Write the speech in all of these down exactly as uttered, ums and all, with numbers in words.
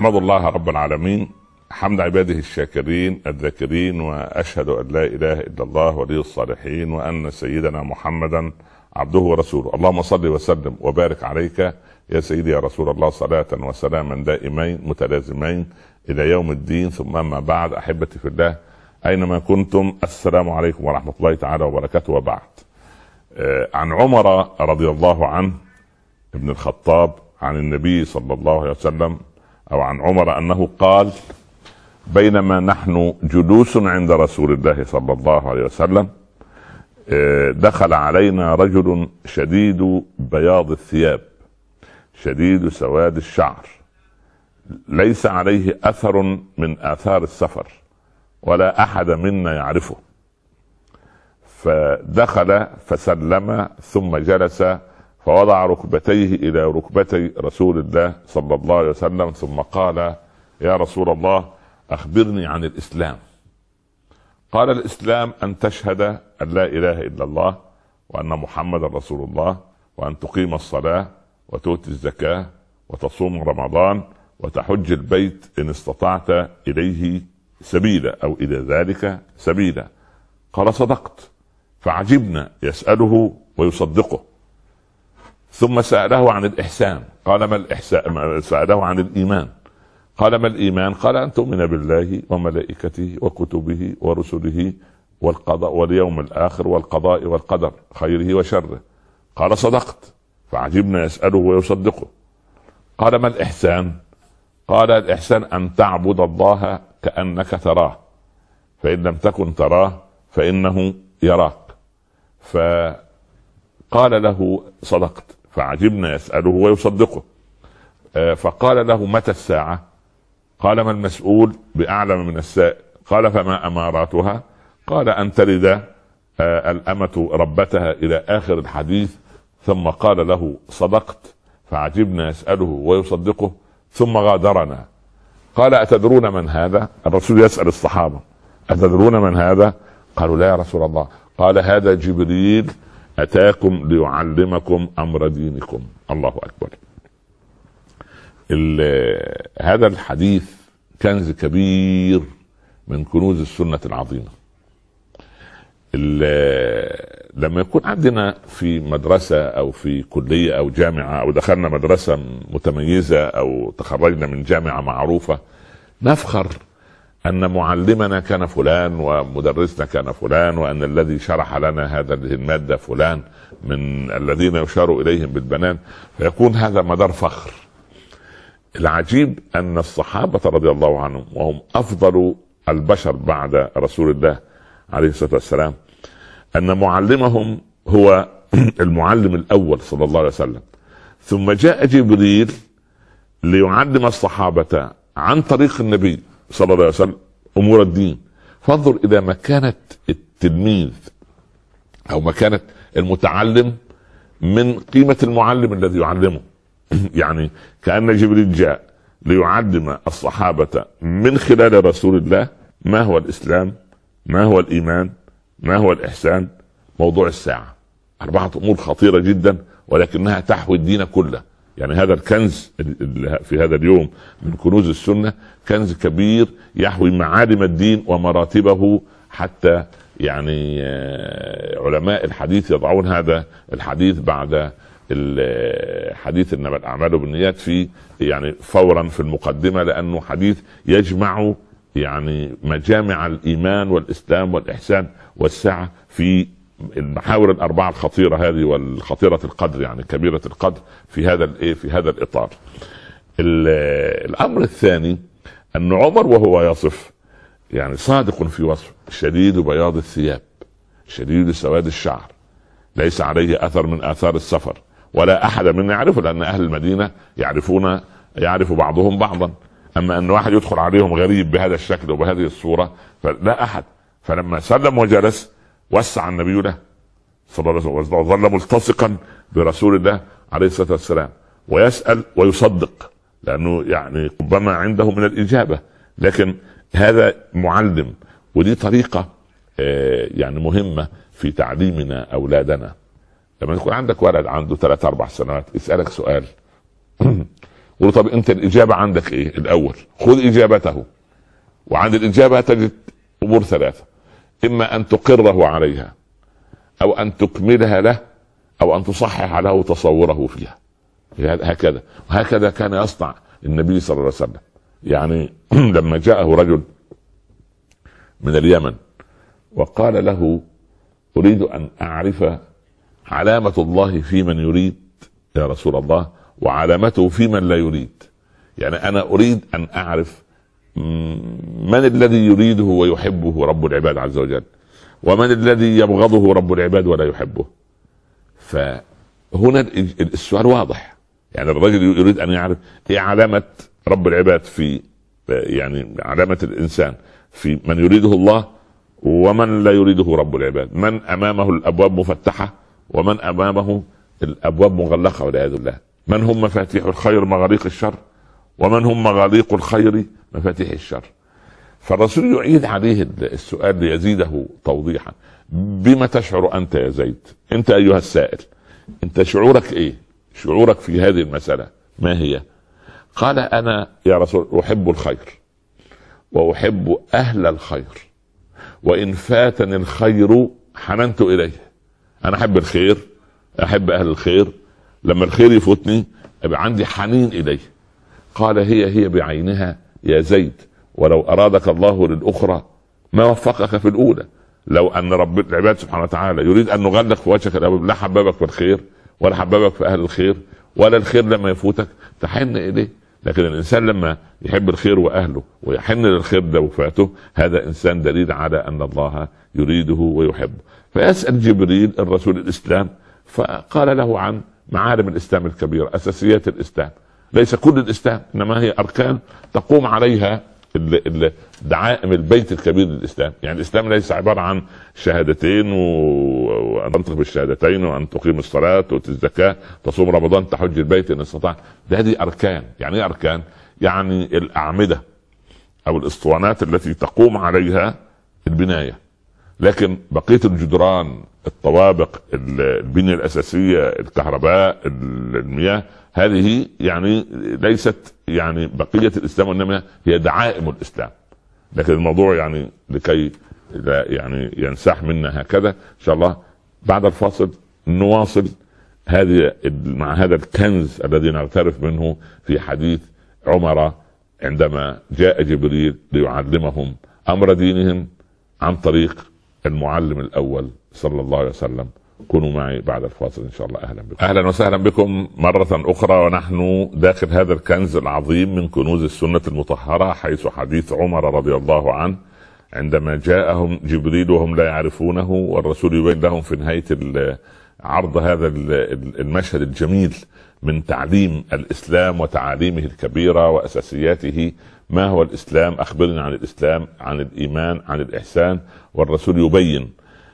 أحمد الله رب العالمين حمد عباده الشاكرين الذاكرين، وأشهد أن لا إله إلا الله ولي الصالحين، وأن سيدنا محمدا عبده ورسوله. اللهم صل وسلم وبارك عليك يا سيدي يا رسول الله، صلاة وسلاما دائمين متلازمين إلى يوم الدين. ثم ما بعد، أحبتي في الله أينما كنتم، السلام عليكم ورحمة الله تعالى وبركاته. وبعد، عن عمر رضي الله عنه ابن الخطاب عن النبي صلى الله عليه وسلم، أو عن عمر أنه قال: بينما نحن جلوس عند رسول الله صلى الله عليه وسلم، دخل علينا رجل شديد بياض الثياب شديد سواد الشعر، ليس عليه أثر من آثار السفر، ولا أحد منا يعرفه. فدخل فسلم ثم جلس، فوضع ركبتيه إلى ركبتي رسول الله صلى الله عليه وسلم، ثم قال: يا رسول الله، أخبرني عن الإسلام. قال: الإسلام أن تشهد أن لا إله إلا الله، وأن محمد رسول الله، وأن تقيم الصلاة، وتؤتي الزكاة، وتصوم رمضان، وتحج البيت إن استطعت إليه سبيلا أو إلى ذلك سبيلا. قال: صدقت. فعجبنا، يسأله ويصدقه. ثم سأله عن الإحسان. قال: ما الإحسان؟ سأله عن الإيمان. قال: ما الإيمان؟ قال: أن تؤمن بالله وملائكته وكتبه ورسله والقضاء واليوم الآخر والقضاء والقدر خيره وشره. قال: صدقت. فعجبنا، يسأله ويصدقه. قال: ما الإحسان؟ قال: الإحسان أن تعبد الله كأنك تراه، فإن لم تكن تراه فإنه يراك. فقال له: صدقت. فعجبنا، يسأله ويصدقه. فقال له: متى الساعة؟ قال: ما المسؤول بأعلم من السائل. قال: فما أماراتها؟ قال: أن تلد الأمة ربتها إلى آخر الحديث. ثم قال له: صدقت. فعجبنا، يسأله ويصدقه. ثم غادرنا. قال: أتدرون من هذا؟ الرسول يسأل الصحابة: أتدرون من هذا؟ قالوا: لا يا رسول الله. قال: هذا جبريل أتاكم ليعلمكم أمر دينكم. الله أكبر. هذا الحديث كنز كبير من كنوز السنة العظيمة. لما يكون عندنا في مدرسة أو في كلية أو جامعة، أو دخلنا مدرسة متميزة أو تخرجنا من جامعة معروفة، نفخر أن معلمنا كان فلان، ومدرسنا كان فلان، وأن الذي شرح لنا هذا المادة فلان من الذين يشار إليهم بالبنان، فيكون هذا مدار فخر. العجيب أن الصحابة رضي الله عنهم، وهم أفضل البشر بعد رسول الله عليه الصلاة والسلام، أن معلمهم هو المعلم الأول صلى الله عليه وسلم، ثم جاء جبريل ليعلم الصحابة عن طريق النبي صلى الله عليه وسلم أمور الدين. فانظر إلى مكانة التلميذ أو مكانة المتعلم من قيمة المعلم الذي يعلمه. يعني كأن جبريل جاء ليعلم الصحابة من خلال رسول الله ما هو الإسلام، ما هو الإيمان، ما هو الإحسان، موضوع الساعة. أربعة أمور خطيرة جدا، ولكنها تحوي الدين كله. يعني هذا الكنز في هذا اليوم من كنوز السنة، كنز كبير يحوي معالم الدين ومراتبه، حتى يعني علماء الحديث يضعون هذا الحديث بعد الحديث إنما الأعمال بالنيات في يعني فورا في المقدمة، لأنه حديث يجمع يعني مجامع الإيمان والإسلام والإحسان والساعة في المحاور الأربعة الخطيرة هذه، والخطيرة القدر يعني كبيرة القدر في هذا الإيه في هذا الإطار. الأمر الثاني أن عمر وهو يصف يعني صادق في وصف: شديد بياض الثياب شديد سواد الشعر، ليس عليه أثر من آثار السفر، ولا أحد منا يعرفه، لأن أهل المدينة يعرفون يعرف بعضهم بعضا. أما أن واحد يدخل عليهم غريب بهذا الشكل وبهذه الصورة فلا أحد. فلما سلم وجلس وسع النبي له صلى الله عليه وسلم، وظل ملتصقا برسول الله عليه الصلاة والسلام، ويسأل ويصدق، لأنه يعني ربما عنده من الإجابة. لكن هذا معلم، ودي طريقة يعني مهمة في تعليمنا أولادنا. لما يكون عندك ولد عنده ثلاث أربع سنوات يسألك سؤال قول طب انت الاجابه عندك ايه؟ الاول خذ اجابته، وعند الاجابه تجد امور ثلاثه: اما ان تقره عليها، او ان تكملها له، او ان تصحح له تصوره فيها. هكذا وهكذا كان يصنع النبي صلى الله عليه وسلم. يعني لما جاءه رجل من اليمن وقال له: اريد ان اعرف علامة الله في من يريد يا رسول الله، وعلامته في من لا يريد. يعني انا اريد ان اعرف من الذي يريده ويحبه رب العباد عز وجل، ومن الذي يبغضه رب العباد ولا يحبه. فهنا السؤال واضح، يعني الرجل يريد ان يعرف ايه علامة رب العباد في، يعني علامة الانسان في من يريده الله ومن لا يريده رب العباد، من امامه الابواب مفتحة ومن امامه الابواب مغلقة والعياذ بالله، من هم مفاتيح الخير مغاليق الشر، ومن هم مغاليق الخير مفاتيح الشر. فالرسول يعيد عليه السؤال ليزيده توضيحا: بما تشعر انت يا زيد؟ انت ايها السائل، انت شعورك ايه؟ شعورك في هذه المسألة ما هي؟ قال: انا يا رسول احب الخير، واحب اهل الخير، وان فاتني الخير حننت اليه. انا احب الخير، احب اهل الخير، لما الخير يفوتني ابقى عندي حنين اليه. قال: هي هي بعينها يا زيد، ولو ارادك الله للاخرى ما وفقك في الاولى. لو ان رب العباد سبحانه وتعالى يريد ان نغلق في وجهك الابواب، لا حببك في الخير ولا حببك في اهل الخير، ولا الخير لما يفوتك تحن اليه. لكن الانسان لما يحب الخير واهله ويحن للخير ده وفاته، هذا انسان دليل على ان الله يريده ويحبه. فيسأل جبريل الرسول الاسلام، فقال له عن معالم الاسلام الكبيرة، اساسيات الاسلام. ليس كل الاسلام، انما هي اركان تقوم عليها دعائم البيت الكبير للاسلام. يعني الاسلام ليس عبارة عن شهادتين وان تنطق بالشهادتين وان تقيم الصلاة وتؤتي الزكاة تصوم رمضان تحج البيت ان استطاع. ده هذه اركان. يعني ايه اركان؟ يعني الاعمدة او الاسطوانات التي تقوم عليها البناية. لكن بقية الجدران، الطوابق، البنية الاساسية، الكهرباء، المياه، هذه يعني ليست يعني بقية الاسلام، وانما هي دعائم الاسلام. لكن الموضوع يعني لكي لا يعني ينسح منا هكذا، ان شاء الله بعد الفاصل نواصل هذه مع هذا الكنز الذي نغترف منه في حديث عمر عندما جاء جبريل ليعلمهم امر دينهم عن طريق المعلم الاول صلى الله عليه وسلم. كونوا معي بعد الفاصل ان شاء الله. اهلا بكم. اهلا وسهلا بكم مرة اخرى، ونحن داخل هذا الكنز العظيم من كنوز السنة المطهرة، حيث حديث عمر رضي الله عنه عندما جاءهم جبريل وهم لا يعرفونه، والرسول يبين لهم في نهاية عرض هذا المشهد الجميل من تعليم الاسلام وتعاليمه الكبيرة واساسياته. ما هو الاسلام؟ اخبرنا عن الاسلام، عن الايمان، عن الاحسان. والرسول يبين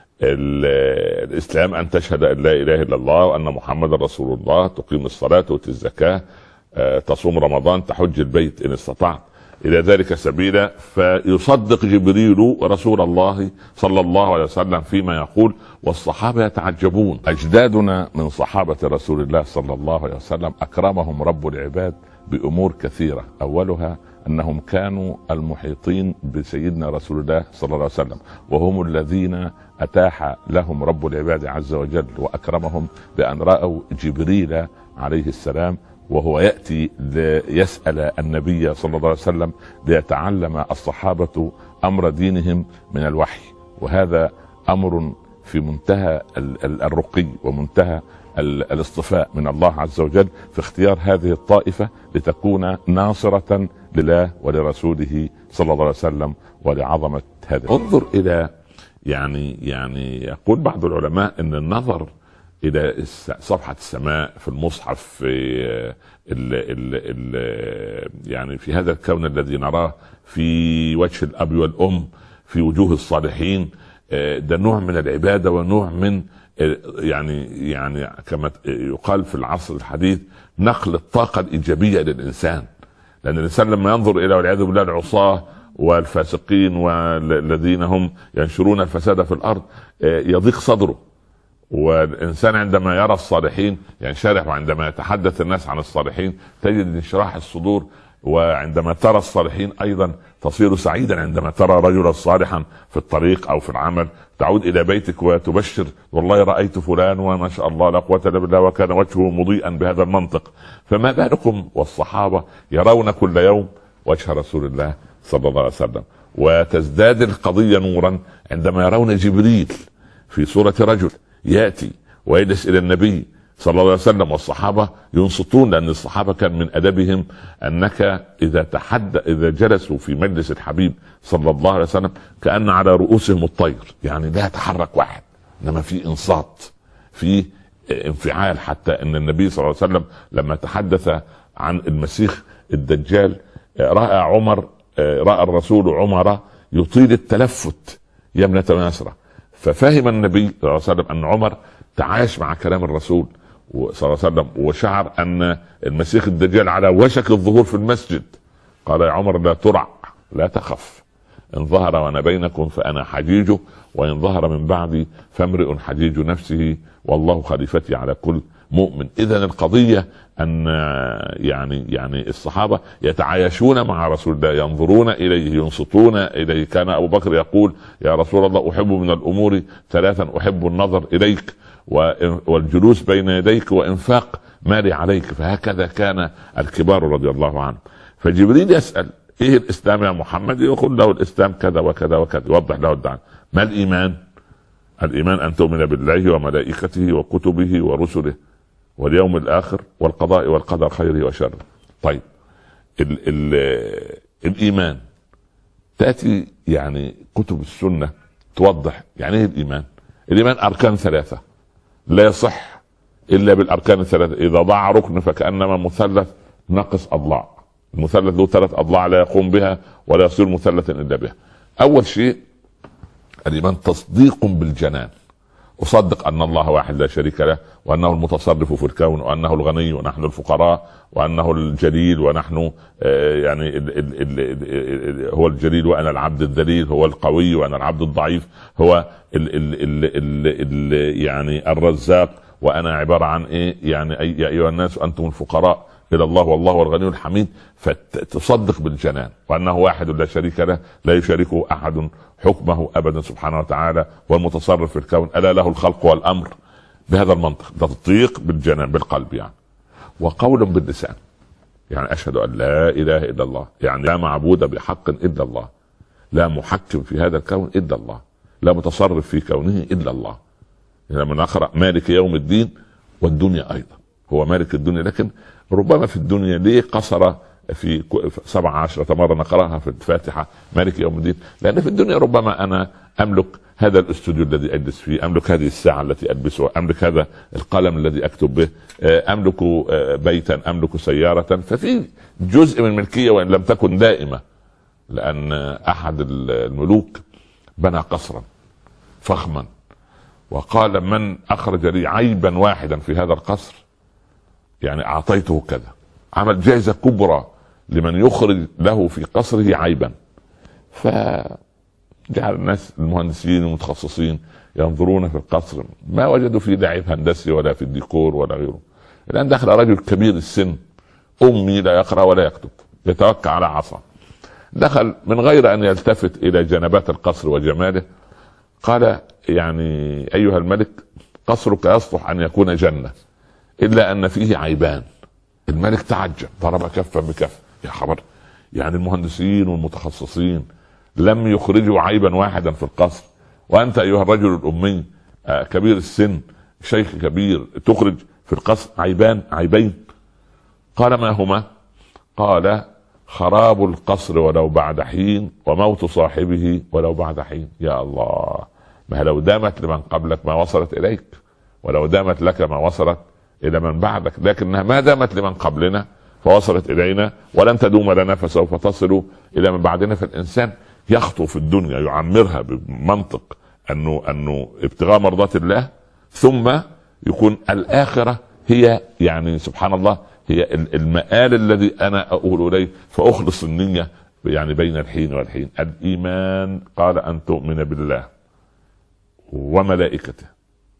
الاسلام ان تشهد ان لا اله الا الله وان محمد رسول الله، تقيم الصلاة وتؤتي الزكاة، تصوم رمضان، تحج البيت ان استطعت الى ذلك سبيلا. فيصدق جبريل رسول الله صلى الله عليه وسلم فيما يقول، والصحابة يتعجبون. اجدادنا من صحابة رسول الله صلى الله عليه وسلم اكرمهم رب العباد بامور كثيرة، اولها انهم كانوا المحيطين بسيدنا رسول الله صلى الله عليه وسلم، وهم الذين اتاح لهم رب العباد عز وجل واكرمهم بان رأوا جبريل عليه السلام وهو يأتي ليسأل النبي صلى الله عليه وسلم ليتعلم الصحابة امر دينهم من الوحي. وهذا امر في منتهى الرقي ومنتهى الاصطفاء من الله عز وجل في اختيار هذه الطائفة لتكون ناصرة لله ولرسوله صلى الله عليه وسلم ولعظمة هذا. انظر الى يعني يعني يقول بعض العلماء ان النظر الى صفحة السماء في المصحف في ال ال ال يعني في هذا الكون الذي نراه في وجه الاب والام في وجوه الصالحين، ده نوع من العبادة ونوع من يعني يعني كما يقال في العصر الحديث نقل الطاقة الإيجابية للإنسان. لأن الإنسان لما ينظر إلى والعياذ بالله العصاة والفاسقين والذين هم ينشرون الفساد في الأرض يضيق صدره، والإنسان عندما يرى الصالحين ينشرح، وعندما يتحدث الناس عن الصالحين تجد انشراح الصدور، وعندما ترى الصالحين أيضا تصير سعيدا. عندما ترى رجلا صالحا في الطريق أو في العمل تعود إلى بيتك وتبشر والله رأيت فلان وما شاء الله لا قوة إلا بالله وكان وجهه مضيئا بهذا المنطق. فما بالكم والصحابة يرون كل يوم وجه رسول الله صلى الله عليه وسلم. وتزداد القضية نورا عندما يرون جبريل في صورة رجل يأتي ويجلس إلى النبي صلى الله عليه وسلم، والصحابة ينصتون، لأن الصحابة كان من أدبهم أنك إذا تحدى إذا جلسوا في مجلس الحبيب صلى الله عليه وسلم كأن على رؤوسهم الطير، يعني لا يتحرك واحد، إنما في إنصات، في انفعال. حتى أن النبي صلى الله عليه وسلم لما تحدث عن المسيح الدجال رأى عمر رأى الرسول عمر يطيل التلفت يمنة ويسرى، ففهم النبي صلى الله عليه وسلم أن عمر تعايش مع كلام الرسول صلى الله عليه وسلم، وشعر أن المسيح الدجال على وشك الظهور في المسجد. قال يا عمر لا ترع لا تخف، إن ظهر وأنا بينكم فأنا حجيجه، وإن ظهر من بعدي فامرئ حجيج نفسه والله خليفتي على كل مؤمن. إذن القضية أن يعني يعني الصحابة يتعايشون مع رسول الله، ينظرون إليه، ينصتون إليه. كان أبو بكر يقول يا رسول الله أحب من الأمور ثلاثا، أحب النظر إليك والجلوس بين يديك وإنفاق مالي عليك. فهكذا كان الكبار رضي الله عنه. فجبريل يسأل إيه الإسلام يا محمد؟ يقول له الإسلام كذا وكذا وكذا، يوضح له الدعوة. ما الإيمان؟ الإيمان أن تؤمن بالله وملائكته وكتبه ورسله واليوم الآخر والقضاء والقدر خيره وشره. طيب ال ال الإيمان تأتي يعني كتب السنة توضح يعني ايه الإيمان. الإيمان أركان ثلاثة لا يصح إلا بالأركان الثلاثة. إذا ضاع ركن فكأنما مثلث نقص أضلاع. المثلث له ثلاث أضلاع لا يقوم بها ولا يصير مثلثا إلا بها. أول شيء الإيمان تصديق بالجنان، أصدق أن الله واحد لا شريك له، وأنه المتصرف في الكون، وأنه الغني ونحن الفقراء، وأنه الجليل ونحن يعني ال ال ال هو الجليل وأنا العبد الذليل، هو القوي وأنا العبد الضعيف، هو ال ال ال ال ال يعني الرزاق وأنا عبارة عن إيه يعني يا أيها الناس أنتم الفقراء إلى الله والله والغني الحميد. فتصدق بالجنان وأنه واحد لا شريك له لا يشاركه أحد حكمه أبدا سبحانه وتعالى، والمتصرف في الكون ألا له الخلق والأمر. بهذا المنطق تصديق بالجنان بالقلب يعني. وقول باللسان يعني أشهد أن لا إله إلا الله، يعني لا معبود بحق إلا الله، لا محكم في هذا الكون إلا الله، لا متصرف في كونه إلا الله. لما نقرأ مالك يوم الدين والدنيا أيضا هو مالك الدنيا، لكن ربما في الدنيا ليه قصر في سبع عشرة مرة نقرأها في الفاتحة مالك يوم الدين؟ لأن في الدنيا ربما أنا أملك هذا الاستوديو الذي أجلس فيه، أملك هذه الساعة التي ألبسها، أملك هذا القلم الذي أكتب به، أملك بيتا، أملك سيارة. ففي جزء من ملكية وإن لم تكن دائمة. لأن أحد الملوك بنى قصرا فخما وقال من أخرج لي عيبا واحدا في هذا القصر يعني أعطيته كذا. عمل جائزة كبرى لمن يخرج له في قصره عيبا. فجعل الناس المهندسين المتخصصين ينظرون في القصر ما وجدوا فيه لا عيب هندسي ولا في الديكور ولا غيره. الآن دخل رجل كبير السن أمي لا يقرأ ولا يكتب يتوكل على عصا، دخل من غير أن يلتفت إلى جنبات القصر وجماله. قال يعني أيها الملك قصرك يصلح أن يكون جنة إلا أن فيه عيبان. الملك تعجب ضرب كفا بكف، يا خبر، يعني المهندسين والمتخصصين لم يخرجوا عيبا واحدا في القصر، وأنت أيها الرجل الأمي كبير السن شيخ كبير تخرج في القصر عيبان عيبين؟ قال ما هما؟ قال خراب القصر ولو بعد حين وموت صاحبه ولو بعد حين. يا الله، ما لو دامت لمن قبلك ما وصلت إليك، ولو دامت لك ما وصلت إلى من بعدك، لكنها ما دامت لمن قبلنا فوصلت إلينا ولن تدوم لنا فسوف تصل إلى من بعدنا. فالإنسان يخطو في الدنيا يعمرها بمنطق أنه أنه ابتغاء مرضات الله، ثم يكون الآخرة هي يعني سبحان الله هي المآل الذي أنا أقول إليه، فأخلص النية يعني بين الحين والحين. الإيمان قال أن تؤمن بالله وملائكته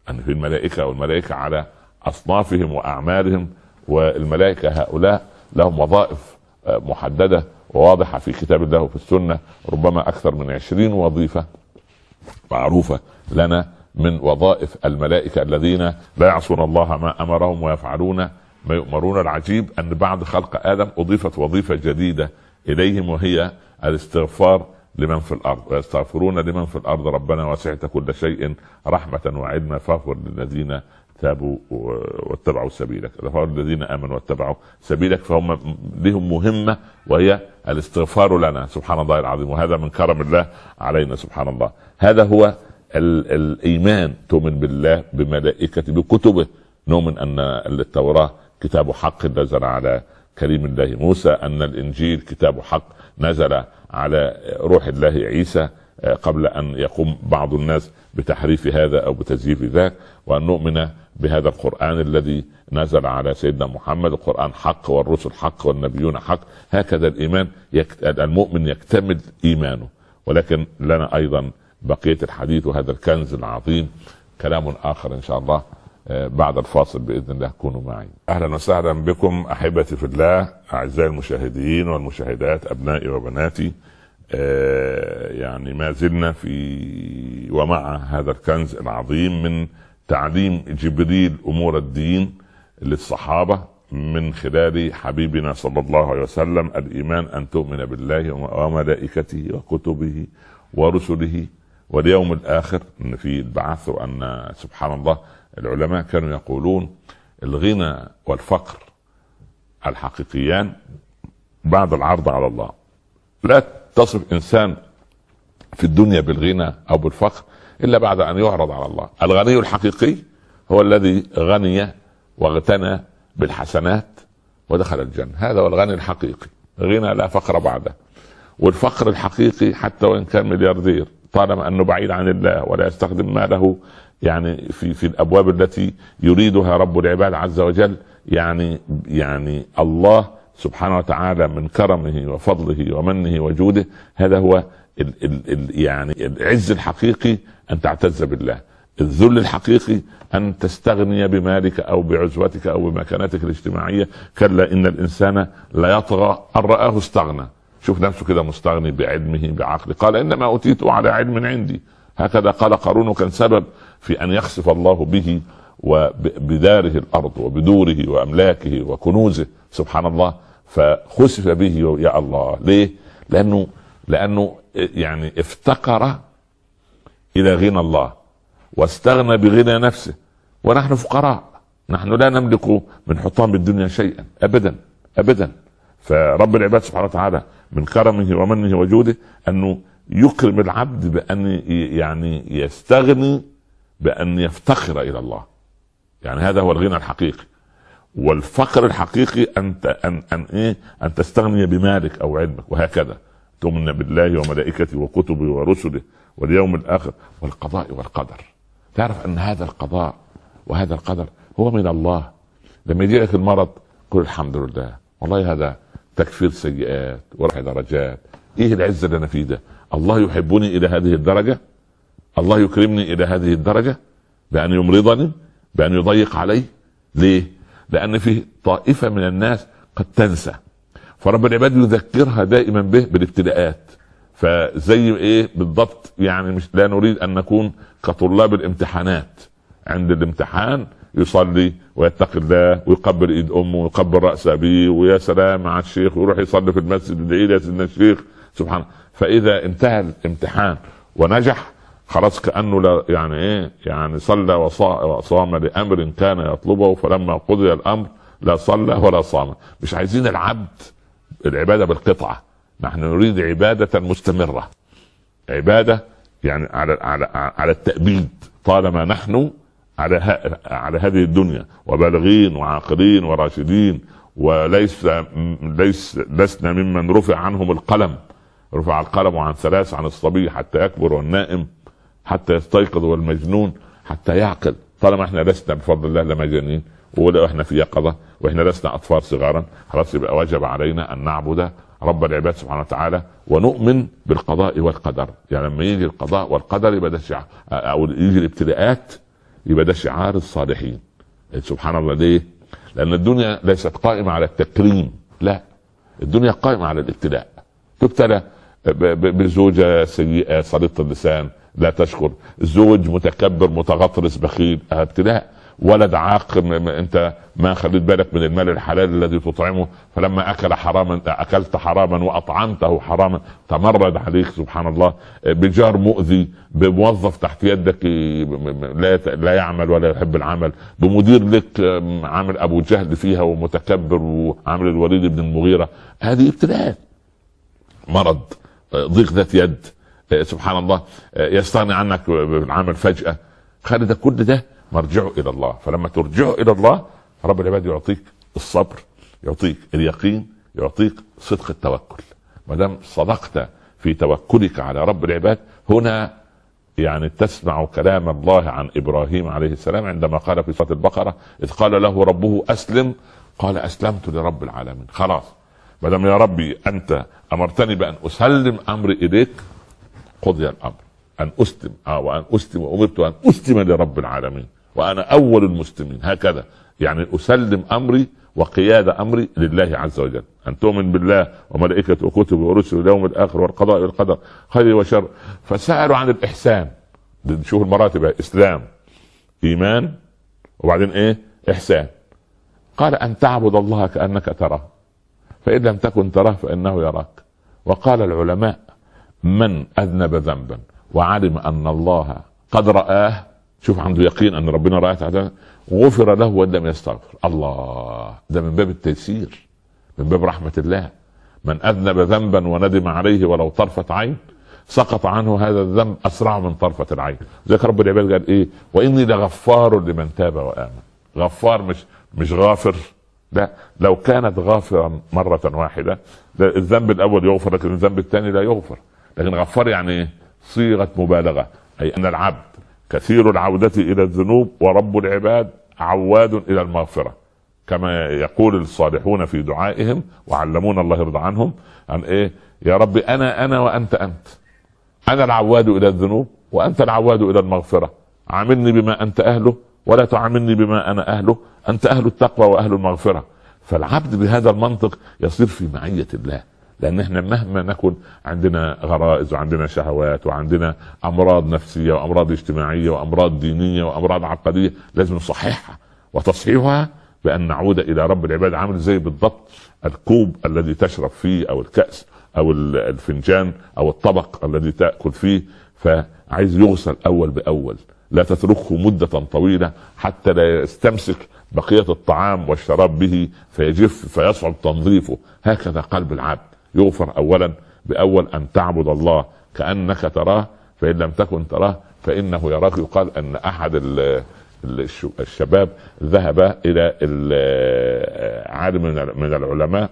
أن في الملائكة، والملائكة على أصنافهم وأعمالهم، والملائكة هؤلاء لهم وظائف محددة وواضحة في كتاب الله وفي السنة، ربما أكثر من عشرين وظيفة معروفة لنا من وظائف الملائكة الذين لا يعصون الله ما أمرهم ويفعلون ما يؤمرون. العجيب أن بعد خلق آدم أضيفت وظيفة جديدة إليهم، وهي الاستغفار لمن في الأرض، ويستغفرون لمن في الأرض ربنا وسعت كل شيء رحمة وعلما فاغفر للذين تابوا واتبعوا سبيلك، الذين آمنوا واتبعوا سبيلك. فهم لهم مهمة وهي الاستغفار لنا، سبحان الله العظيم. وهذا من كرم الله علينا سبحان الله. هذا هو ال- الإيمان، تؤمن بالله بملائكته بكتبه، نؤمن أن التوراة كتاب حق نزل على كريم الله موسى، أن الإنجيل كتاب حق نزل على روح الله عيسى قبل أن يقوم بعض الناس بتحريف هذا أو بتزييف ذاك، وأن نؤمن بهذا القرآن الذي نزل على سيدنا محمد، القرآن حق والرسل حق والنبيون حق. هكذا الإيمان يكت... المؤمن يكتمل إيمانه. ولكن لنا أيضا بقية الحديث وهذا الكنز العظيم كلام آخر إن شاء الله بعد الفاصل بإذن الله. كونوا معي. أهلا وسهلا بكم أحبتي في الله، أعزائي المشاهدين والمشاهدات، أبنائي وبناتي. يعني ما زلنا في ومع هذا الكنز العظيم من تعليم جبريل أمور الدين للصحابة من خلال حبيبنا صلى الله عليه وسلم. الإيمان أن تؤمن بالله وملائكته وكتبه ورسله واليوم الآخر، أن في البعث، وأن سبحان الله العلماء كانوا يقولون الغنى والفقر الحقيقيان بعد العرض على الله. لا تصف إنسان في الدنيا بالغنى أو بالفقر إلا بعد أن يعرض على الله. الغني الحقيقي هو الذي غني واغتنى بالحسنات ودخل الجنة، هذا هو الغني الحقيقي، غنى لا فقر بعده. والفقر الحقيقي حتى وإن كان ملياردير طالما أنه بعيد عن الله ولا يستخدم ماله يعني في في الأبواب التي يريدها رب العباد عز وجل، يعني يعني الله سبحانه وتعالى من كرمه وفضله ومنه وجوده، هذا هو ال ال ال يعني العز الحقيقي أن تعتز بالله. الذل الحقيقي أن تستغني بمالك أو بعزوتك أو بمكانتك الاجتماعية. كلا إن الإنسان لا يطغى أن رآه استغنى، شوف نفسه كده مستغني بعلمه بعقله، قال إنما أوتيته على علم عندي. هكذا قال قارون، كان سبب في أن يخسف الله به وبداره الأرض وبدوره وأملاكه وكنوزه سبحان الله، فخسف به. يا الله، ليه؟ لأنه لأنه يعني افتقر إلى غنى الله واستغنى بغنى نفسه. ونحن فقراء، نحن لا نملك من حطام الدنيا شيئا أبدا أبدا. فرب العباد سبحانه وتعالى من كرمه ومنه وجوده أنه يكرم العبد بأن يعني يستغني، بأن يفتقر إلى الله. يعني هذا هو الغنى الحقيقي. والفقر الحقيقي أن أن أن إيه أن تستغني بمالك أو علمك. وهكذا تؤمن بالله وملائكته وكتبه ورسله واليوم الآخر والقضاء والقدر. تعرف أن هذا القضاء وهذا القدر هو من الله. لما يجي لك المرض قل الحمد لله، والله هذا تكفير سيئات ورفع درجات. ايه العزة اللي انا فيه ده؟ الله يحبني الى هذه الدرجة، الله يكرمني الى هذه الدرجة بأن يمرضني، بأن يضيق علي. ليه؟ لأن فيه طائفة من الناس قد تنسى، فرب العباد يذكرها دائما به بالابتلاءات. فزي ايه بالضبط؟ يعني مش لا نريد ان نكون كطلاب الامتحانات، عند الامتحان يصلي ويتقي الله ويقبل ايد امه ويقبل راس ابيه ويا سلام مع الشيخ ويروح يصلي في المسجد يدعي له سيدنا الشيخ سبحان. فاذا انتهى الامتحان ونجح خلاص كانه لا يعني ايه يعني صلى وصام لامر كان يطلبه، فلما قضي الامر لا صلى ولا صام. مش عايزين العبد العباده بالقطعه، نحن نريد عباده مستمره، عباده يعني على على على التأبيد طالما نحن على على هذه الدنيا وبالغين وعاقلين وراشدين، وليس ليس لسنا ممن رفع عنهم القلم. رفع القلم عن ثلاث، عن الصبي حتى يكبر والنائم حتى يستيقظ والمجنون حتى يعقل. طالما احنا لسنا بفضل الله لمجانين، ولو احنا في يقظة واحنا لسنا اطفال صغارا، خلاص يبقى وجب علينا ان نعبد رب العباد سبحانه وتعالى ونؤمن بالقضاء والقدر. يعني لما يجي القضاء والقدر يبقى ده او يجي الابتلاءات يبقى ده شعار الصالحين. سبحان الله. ليه؟ لأن الدنيا ليست قائمة على التكريم، لا، الدنيا قائمة على الابتلاء. تبتلى بزوجة سيئة صليطة اللسان لا تشكر، زوج متكبر متغطرس بخيل، ابتلاء. ولد عاق انت ما خليت بالك من المال الحلال الذي تطعمه، فلما اكل حراما اكلت حراما واطعمته حراما تمرد عليك. سبحان الله. بجار مؤذي، بموظف تحت يدك لا لا يعمل ولا يحب العمل، بمدير لك عامل ابو جهل فيها ومتكبر وعامل الوليد بن المغيرة، هذه ابتلاءات. مرض، ضيق ذات يد، سبحان الله، يستغني عنك بالعمل فجأة، خالد كل ده مرجعه الى الله. فلما ترجعه الى الله رب العباد يعطيك الصبر، يعطيك اليقين، يعطيك صدق التوكل. ما دام صدقت في توكلك على رب العباد، هنا يعني تسمع كلام الله عن ابراهيم عليه السلام عندما قال في سورة البقرة اذ قال له ربه اسلم قال اسلمت لرب العالمين. خلاص، ما دام يا ربي انت امرتني بان اسلم امري اليك، قضي الامر، ان اسلم اه وان اسلم وامرت ان اسلم لرب العالمين وانا اول المسلمين. هكذا يعني اسلم امري وقياد امري لله عز وجل. ان تؤمن بالله وملائكته وكتبه ورسله واليوم الاخر والقضاء والقدر خير وشر. فسالوا عن الاحسان، شوف المراتب: اسلام، ايمان، وبعدين ايه؟ احسان. قال ان تعبد الله كانك تراه فان لم تكن تراه فانه يراك. وقال العلماء: من اذنب ذنبا وعلم ان الله قد رآه، شوف عنده يقين ان ربنا رآه، غفر له وان لم يستغفر. الله، ده من باب التيسير، من باب رحمة الله. من اذنب ذنبا وندم عليه ولو طرفة عين سقط عنه هذا الذنب اسرع من طرفة العين. ذلك رب العباد قال ايه؟ واني لغفار لمن تاب وامن. غفار مش مش غافر، لا، لو كانت غافرا مرة واحدة الذنب الاول يغفر لكن الذنب الثاني لا يغفر. لكن غفار يعني صيغة مبالغة، اي ان العبد كثير العودة الى الذنوب ورب العباد عواد الى المغفرة، كما يقول الصالحون في دعائهم وعلمونا الله يرضى عنهم عن ايه؟ يا رب انا انا وانت انت، انا العواد الى الذنوب وانت العواد الى المغفرة، عاملني بما انت اهله ولا تعاملني بما انا اهله، انت اهل التقوى واهل المغفرة. فالعبد بهذا المنطق يصير في معية الله. لان احنا مهما نكن عندنا غرائز وعندنا شهوات وعندنا امراض نفسية وامراض اجتماعية وامراض دينية وامراض عقدية، لازم نصححها، وتصحيحها بان نعود الى رب العباد. عامل زي بالضبط الكوب الذي تشرب فيه او الكأس او الفنجان او الطبق الذي تأكل فيه، فعايز يغسل اول باول، لا تتركه مدة طويلة حتى لا يستمسك بقية الطعام والشراب به فيجف فيصعب تنظيفه. هكذا قلب العبد يغفر اولا باول ان تعبد الله كأنك تراه فان لم تكن تراه فانه يراك. يقال ان احد الشباب ذهب الى عالم من العلماء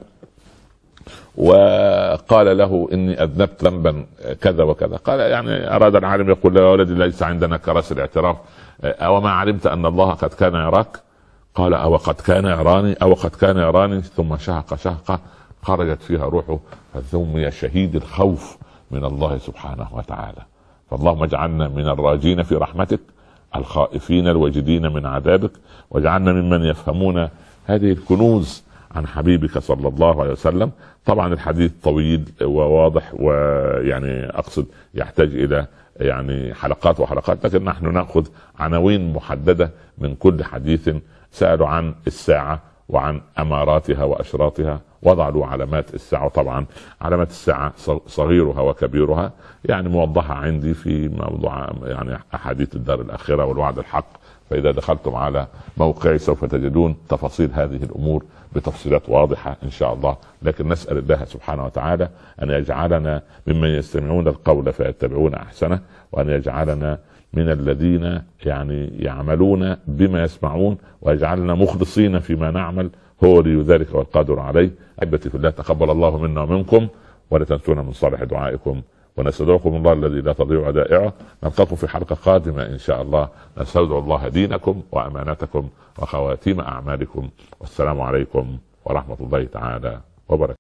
وقال له اني اذنبت ذنبا كذا وكذا. قال يعني اراد العالم يقول له: يا ولدي ليس عندنا كراسي الاعتراف، او ما علمت ان الله قد كان يراك؟ قال: او قد كان يراني او قد كان يراني. ثم شهق شهقه خرجت فيها روحه، فسمي شهيد الخوف من الله سبحانه وتعالى. فاللهم اجعلنا من الراجين في رحمتك الخائفين الواجدين من عذابك، واجعلنا ممن يفهمون هذه الكنوز عن حبيبك صلى الله عليه وسلم. طبعا الحديث طويل وواضح، ويعني اقصد يحتاج الى يعني حلقات وحلقات، لكن نحن ناخذ عناوين محددة من كل حديث. سألوا عن الساعة وعن اماراتها واشراطها، وضع له علامات الساعة. طبعا علامات الساعة صغيرها وكبيرها يعني موضحة عندي في موضوع يعني احاديث الدار الاخرة والوعد الحق. فاذا دخلتم على موقعي سوف تجدون تفاصيل هذه الامور بتفصيلات واضحة ان شاء الله. لكن نسأل الله سبحانه وتعالى ان يجعلنا ممن يستمعون القول فيتبعون احسنه، وان يجعلنا من الذين يعني يعملون بما يسمعون، ويجعلنا مخلصين فيما نعمل، هو ولي ذلك والقادر عليه. احبتي في الله، تقبل الله منا ومنكم، ولا تنسونا من صالح دعائكم، ونستودعكم الله الذي لا تضيع ودائعه. نلقاكم في حلقة قادمة ان شاء الله. نستودع الله دينكم وامانتكم وخواتيم اعمالكم، والسلام عليكم ورحمة الله تعالى وبركاته.